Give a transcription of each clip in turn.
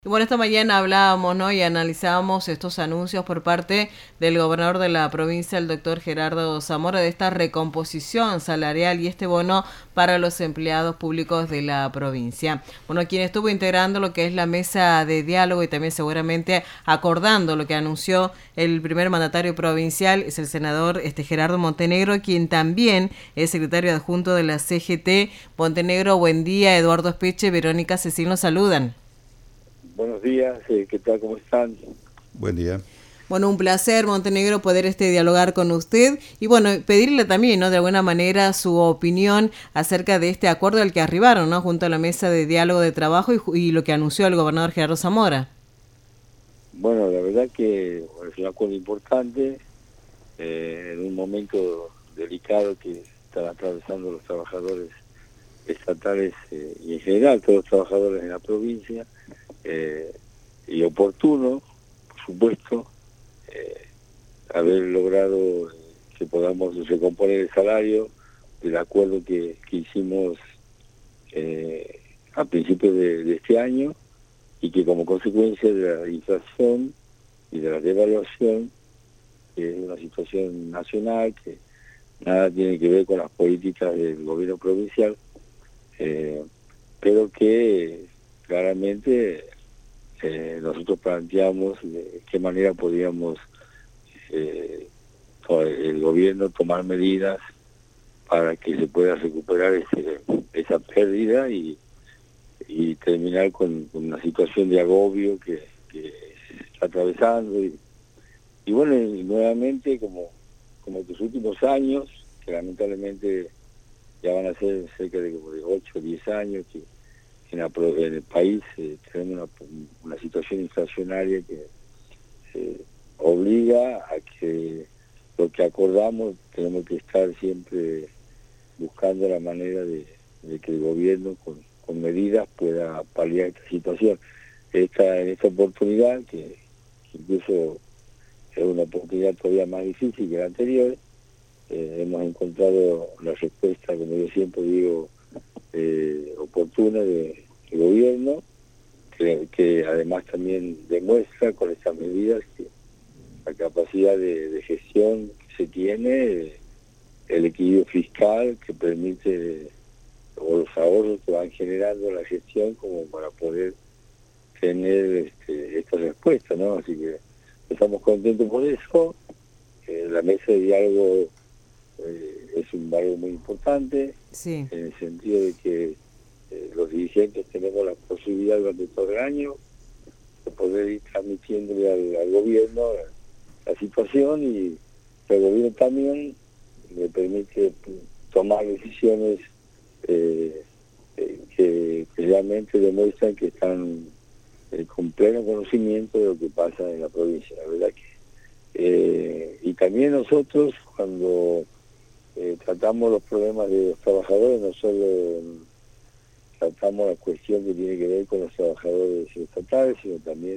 Y bueno, esta mañana hablábamos, ¿no? Y analizábamos estos anuncios por parte del gobernador de la provincia, el doctor Gerardo Zamora, de esta recomposición salarial y este bono para los empleados públicos de la provincia. Bueno, quien estuvo integrando lo que es la mesa de diálogo y también seguramente acordando lo que anunció el primer mandatario provincial es el senador Gerardo Montenegro, quien también es secretario adjunto de la CGT. Montenegro, buen día. Eduardo Espeche, Verónica Cecil nos saludan. Buenos días, ¿qué tal? ¿Cómo están? Buen día. Bueno, un placer, Montenegro, poder dialogar con usted y bueno, pedirle también, ¿no? De alguna manera su opinión acerca de este acuerdo al que arribaron, ¿no? Junto a la mesa de diálogo de trabajo y lo que anunció el gobernador Gerardo Zamora. Bueno, la verdad que es un acuerdo importante en un momento delicado que están atravesando los trabajadores estatales y en general todos los trabajadores en la provincia y oportuno, por supuesto, haber logrado que podamos recomponer el salario del acuerdo que hicimos a principios de este año y que como consecuencia de la inflación y de la devaluación, que es una situación nacional que nada tiene que ver con las políticas del gobierno provincial, pero que claramente nosotros planteamos de qué manera podíamos el gobierno tomar medidas para que se pueda recuperar esa pérdida y terminar con una situación de agobio que se está atravesando y bueno, y nuevamente como estos últimos años, que lamentablemente ya van a ser cerca de 8 o 10 años que en el país tenemos una situación inflacionaria que obliga a que lo que acordamos tenemos que estar siempre buscando la manera de que el gobierno con medidas pueda paliar esta situación. En esta oportunidad, que incluso es una oportunidad todavía más difícil que la anterior, hemos encontrado la respuesta, como yo siempre digo, oportuna del gobierno, que además también demuestra con estas medidas que la capacidad de gestión que se tiene, el equilibrio fiscal que permite o los ahorros que van generando la gestión como para poder tener esta respuesta, ¿no? Así que estamos contentos por eso. La mesa de diálogo es un valor muy importante, sí, en el sentido de que los dirigentes tenemos la posibilidad durante todo el año de poder ir transmitiéndole al gobierno la situación y el gobierno también le permite tomar decisiones que realmente demuestran que están con pleno conocimiento de lo que pasa en la provincia. La verdad que y también nosotros cuando tratamos los problemas de los trabajadores, no solo tratamos la cuestión que tiene que ver con los trabajadores estatales, sino también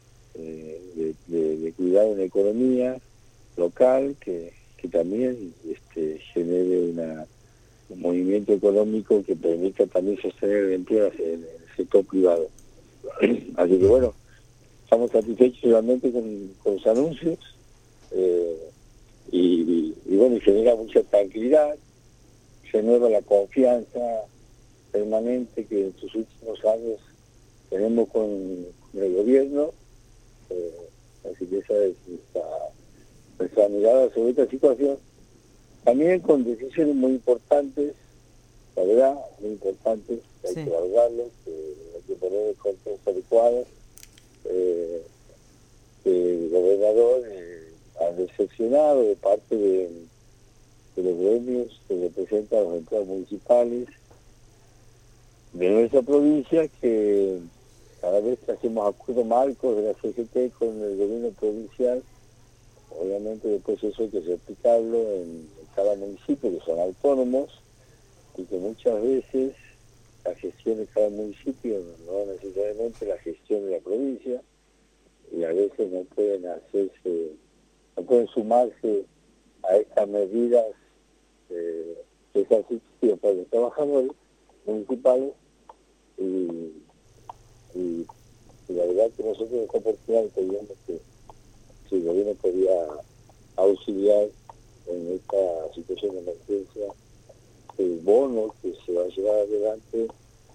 de cuidar una economía local que también genere un movimiento económico que permita también sostener el empleo en el sector privado. Así que bueno, estamos satisfechos realmente con los anuncios y bueno, y genera mucha tranquilidad, genera la confianza permanente que en estos últimos años tenemos con el gobierno, así que esa es nuestra mirada sobre esta situación. También con decisiones muy importantes, la verdad, muy importantes, que hay que valorarlos, que hay que poner el contexto adecuado. El gobernador ha decepcionado de parte de los gremios que representan a los empleados municipales de nuestra provincia, que cada vez que hacemos acuerdos marcos de la CGT con el gobierno provincial, obviamente después eso hay que replicarlo en cada municipio, que son autónomos, y que muchas veces la gestión de cada municipio no necesariamente la gestión de la provincia, y a veces no pueden sumarse a estas medidas que se han existido para los trabajadores municipales y Y la verdad que nosotros en esta oportunidad pedíamos que si el gobierno podía auxiliar en esta situación de emergencia, el bono que se va a llevar adelante,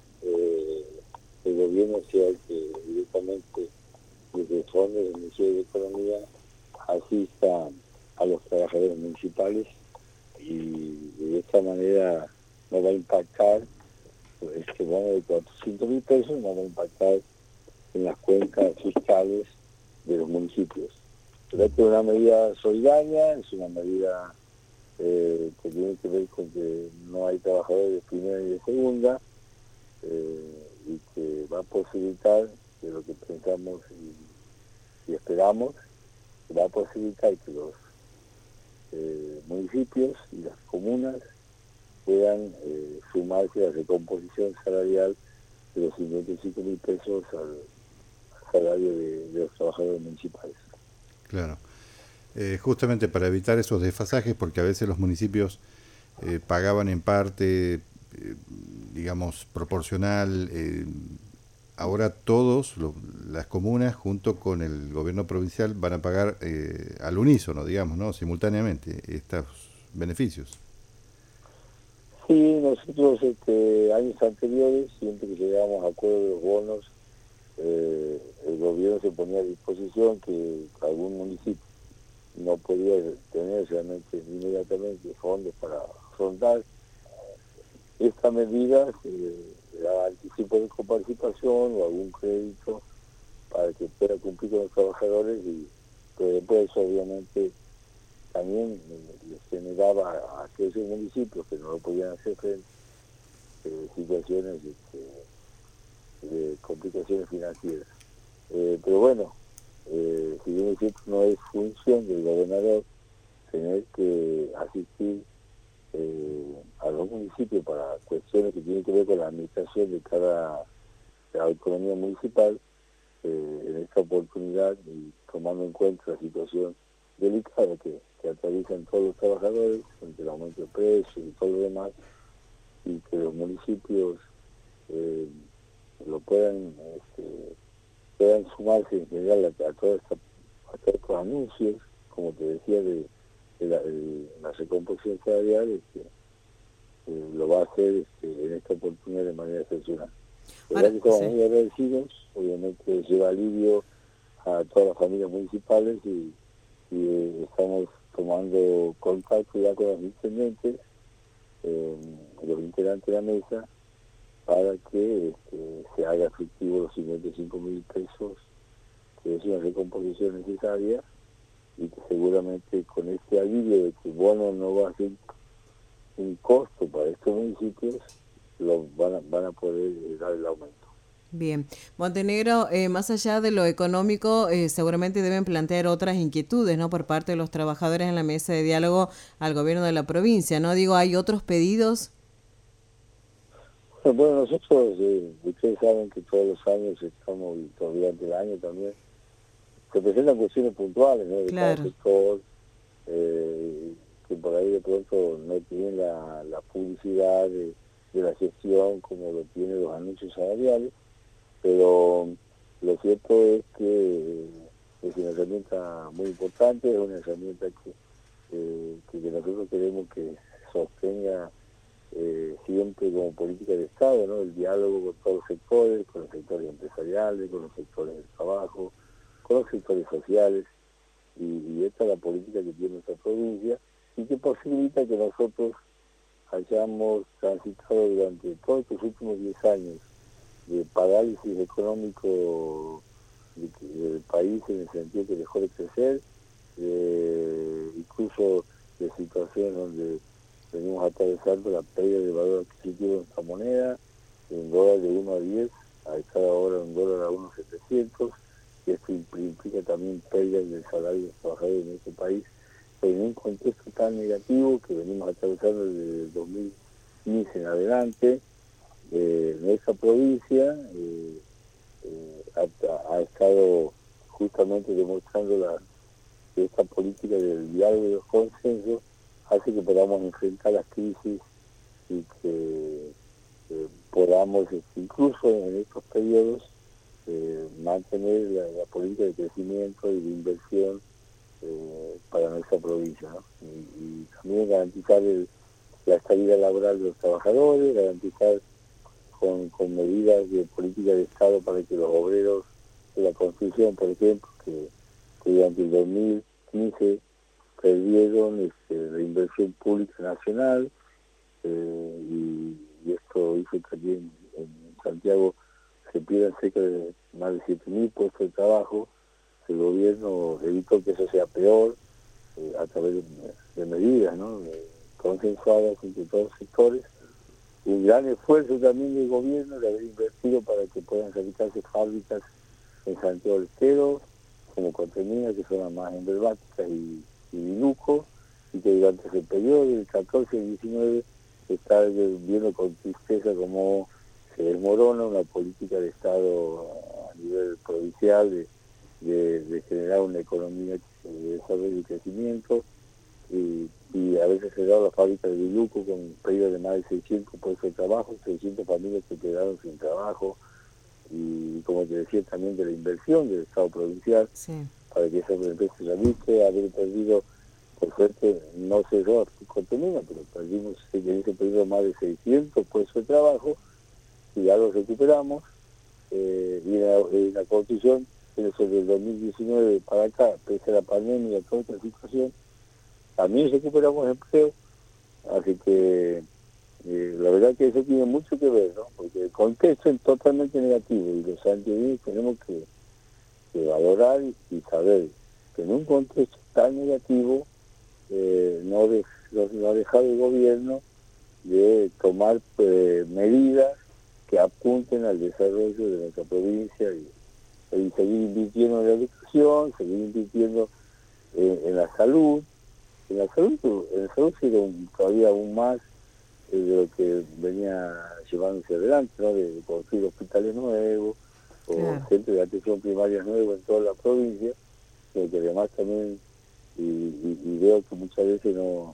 el gobierno sea el que directamente desde el fondo del Ministerio de Economía asista a los trabajadores municipales, y de esta manera no va a impactar, este bono de 400.000 pesos no va a impactar en las cuentas fiscales de los municipios. Pero esta es una medida solidaria, es una medida que tiene que ver con que no hay trabajadores de primera y de segunda, y que va a posibilitar, de lo que pensamos y esperamos, va a posibilitar que los municipios y las comunas puedan sumarse a la recomposición salarial de los 55.000 pesos al salario de los trabajadores municipales. Claro. Justamente para evitar esos desfasajes, porque a veces los municipios pagaban en parte, digamos, proporcional. Ahora todos, las comunas, junto con el gobierno provincial, van a pagar al unísono, digamos, ¿no? Simultáneamente, estos beneficios. Sí, nosotros años anteriores, siempre que llegábamos a acuerdo de los bonos, el gobierno se ponía a disposición que algún municipio no podía tener realmente inmediatamente fondos para afrontar esta medida, daba anticipo de coparticipación o algún crédito para que pueda cumplir con los trabajadores, pero después obviamente también les generaba a aquellos municipios que no lo podían hacer frente situaciones de complicaciones financieras. Pero bueno, si bien es cierto, no es función del gobernador tener que asistir a los municipios para cuestiones que tienen que ver con la administración de la autonomía municipal. En esta oportunidad, y tomando en cuenta la situación delicada que atraviesan todos los trabajadores, entre el aumento de precios y todo lo demás, y que los municipios lo puedan sumarse en general a todos estos anuncios, como te decía, de la recomposición salarial, lo va a hacer en esta oportunidad de manera excepcional. La verdad que estamos muy agradecidos, obviamente lleva alivio a todas las familias municipales, y estamos tomando contacto ya con los intendentes, los integrantes de la mesa, para que se haga efectivo los 55.000 pesos, que es una recomposición necesaria, y que seguramente con este alivio de que el bono no va a ser un costo para estos municipios, van a poder dar el aumento. Bien, Montenegro, más allá de lo económico, seguramente deben plantear otras inquietudes, ¿no? Por parte de los trabajadores en la mesa de diálogo al gobierno de la provincia, ¿no? Digo, ¿hay otros pedidos? Bueno, nosotros, ustedes saben que todos los años estamos, y durante el año también, se presentan cuestiones puntuales, ¿no? De cada sector, que por ahí de pronto no tienen la publicidad de la gestión como lo tienen los anuncios salariales, pero lo cierto es que es una herramienta muy importante, es una herramienta que nosotros queremos que sostenga siempre como política de Estado, ¿no? El diálogo con todos los sectores, con los sectores empresariales, con los sectores del trabajo, con los sectores sociales, y esta es la política que tiene nuestra provincia, y que posibilita que nosotros hayamos transitado durante todos estos últimos 10 años de parálisis económico del país, en el sentido que dejó de crecer, incluso de situaciones donde venimos atravesando la pérdida de valor adquisitivo de nuestra moneda, en dólar de 1 a 10, a cada hora un dólar a 1.700, y esto implica también pérdidas del salario de los trabajadores en este país, pero en un contexto tan negativo que venimos atravesando desde el 2015 en adelante. Nuestra provincia ha estado justamente demostrando que esta política del diálogo y los consensos hace que podamos enfrentar las crisis, y que podamos, incluso en estos periodos, mantener la política de crecimiento y de inversión para nuestra provincia, ¿no? Y también garantizar la estabilidad laboral de los trabajadores, garantizar con medidas de política de Estado para que los obreros de la construcción, por ejemplo, que durante el 2015 perdieron la inversión pública nacional, y esto hizo también en Santiago se pierdan cerca de más de 7.000 puestos de trabajo. El gobierno evitó que eso sea peor a través de medidas, ¿no? Consensuadas entre todos los sectores. Un gran esfuerzo también del gobierno de haber invertido para que puedan fabricarse fábricas en Santiago del Estero, como Contenidas, que son las más emblemáticas, y Viluco, y que durante ese periodo, del 14 al 19, está viendo con tristeza cómo se desmorona una política de Estado a nivel provincial de generar una economía de desarrollo y crecimiento, y a veces se da la fábrica de Viluco con un periodo de más de 600 puestos de trabajo, 600 familias que quedaron sin trabajo, y como te decía también de la inversión del Estado provincial, sí, para que esa empresa se realice, haber perdido, por suerte no cerró Contenidas, pero perdimos en ese periodo más de 600 puestos de trabajo, y ya los recuperamos, y en la construcción, desde el 2019 para acá, pese a la pandemia y a toda esta situación, también recuperamos empleo, así que la verdad que eso tiene mucho que ver, ¿no? Porque el contexto es totalmente negativo, y los santiagueños tenemos que valorar y saber que en un contexto tan negativo no ha dejado el gobierno de tomar medidas que apunten al desarrollo de nuestra provincia y seguir invirtiendo en la educación, seguir invirtiendo en la salud. En la salud se ha ido todavía aún más de lo que venía llevándose adelante, ¿no? De construir hospitales nuevos o centros de atención primaria nuevos en toda la provincia, que además también, y veo que muchas veces no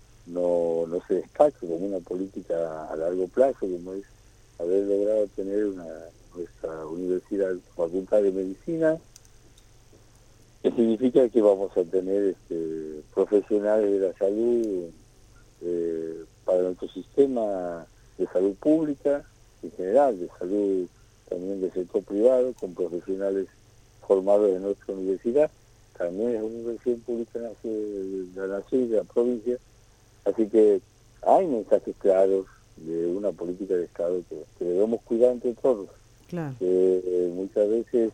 se destaca como una política a largo plazo, como es haber logrado tener nuestra universidad, facultad de medicina, que significa que vamos a tener profesionales de la salud para nuestro sistema de salud pública, en general, de salud también del sector privado, con profesionales formados en nuestra universidad. También es una universidad pública de la nación y de la provincia, así que hay mensajes claros de una política de Estado que debemos cuidar entre todos. Claro. Muchas veces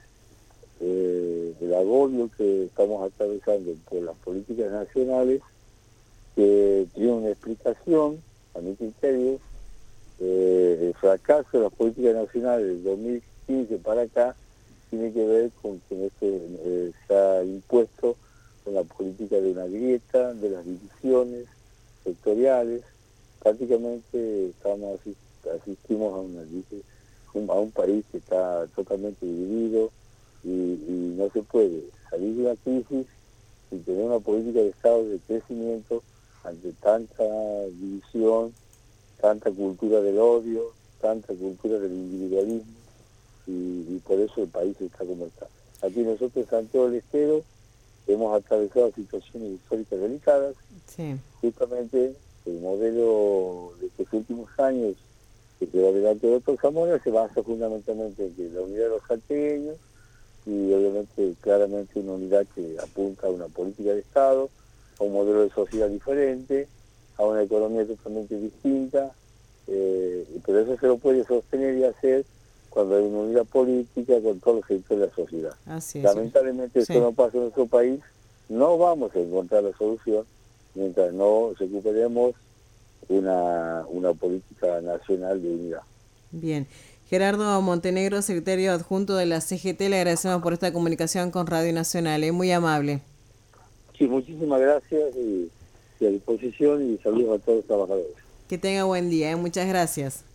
el agobio que estamos atravesando por las políticas nacionales, que tiene una explicación, a mi criterio, el fracaso de las políticas nacionales del 2015 para acá tiene que ver con que se ha impuesto con la política de una grieta, de las divisiones sectoriales. Prácticamente asistimos a un país que está totalmente dividido, y no se puede salir de la crisis sin tener una política de Estado de crecimiento ante tanta división, tanta cultura del odio, tanta cultura del individualismo, y por eso el país está como está. Aquí nosotros en Santiago del Estero hemos atravesado situaciones históricas delicadas. Sí. Justamente el modelo de estos últimos años que lleva adelante el doctor Zamora se basa fundamentalmente en que la unidad de los santiagueños, y obviamente claramente una unidad que apunta a una política de Estado, a un modelo de sociedad diferente, a una economía totalmente distinta, pero eso se lo puede sostener y hacer cuando hay una unidad política con todos los sectores de la sociedad. Así es. Lamentablemente esto no pasa en nuestro país, no vamos a encontrar la solución mientras no recuperemos una política nacional de unidad. Bien. Gerardo Montenegro, secretario adjunto de la CGT, le agradecemos por esta comunicación con Radio Nacional, es muy amable. Sí, muchísimas gracias y a disposición, y saludos a todos los trabajadores. Que tenga buen día, muchas gracias.